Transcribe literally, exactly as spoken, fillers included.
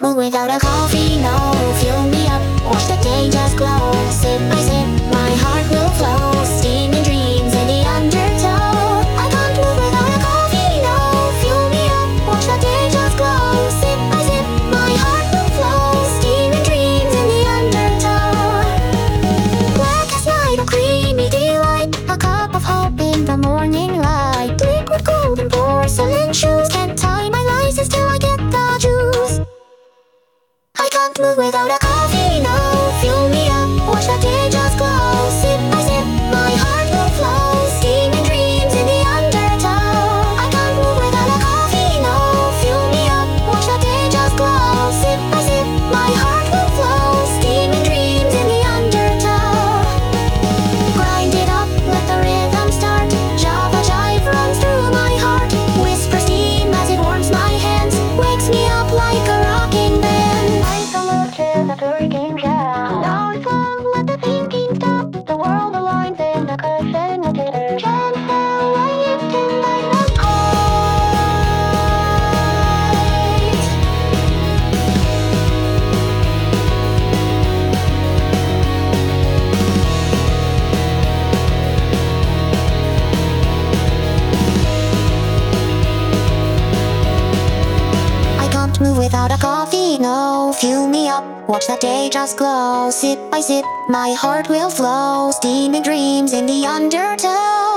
move without a coffee, no. Fill me up, watch the day just glow. Sip by sip, my heart will flow. Steaming dreams in the undertow. I can't move without a coffee, no. Fill me up, watch the day just glow. Sip by sip, my heart will flow. Steaming dreams in the undertow. Black as night, a creamy delight. A cup of hope in the morning light. Liquid gold and porcelain shoes. Can't tie my license till I get the juice. I can't move without a coffee, no. Fill me up, watch the day just glow. Sip by sip, my heart will flow. Steaming dreams in the undertow. I can't move without a coffee, no. Fill me up, watch the day just glow. Sip by sip, my heart will flow. Steaming dreams in the undertow. Grind it up, let the rhythm start. Java jive runs through my heart. Whisper steam as it warms my hands. Wakes me up like a rocking band. I salute to the hurricane shout. Now it's love, let the thinking stop. The world aligns in the cushion of titter. Chance fell right into my left eyes. I can't move without a coffee, no. Fuel me up, watch the day just glow. Sip by sip, my heart will flow. Steaming dreams in the undertow.